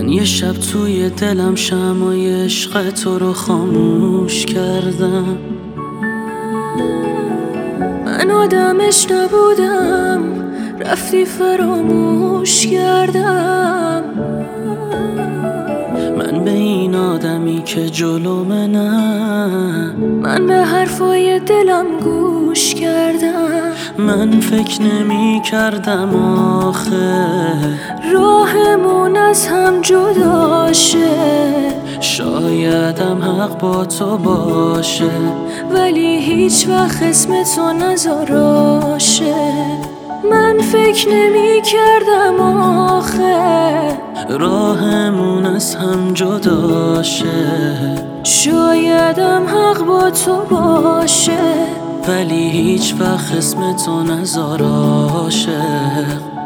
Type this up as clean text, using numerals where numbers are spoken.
یه شب توی دلم شمعای عشق تو رو خاموش کردم. من آدمش نبودم، رفتی فراموش کردم. من به این آدمی که جلومه نه، من به حرفای دلم گوش کردم. من فکر نمی کردم آخه راهمون از هم جدا شه. شایدم حق با تو باشه، ولی هیچ وقت اسم تو نذاراشه. من فکر نمی کردم آخه راهمون از هم جدا شه. شایدم حق با تو باشه، ولی هیچ وقت اسم تو نذاراشه.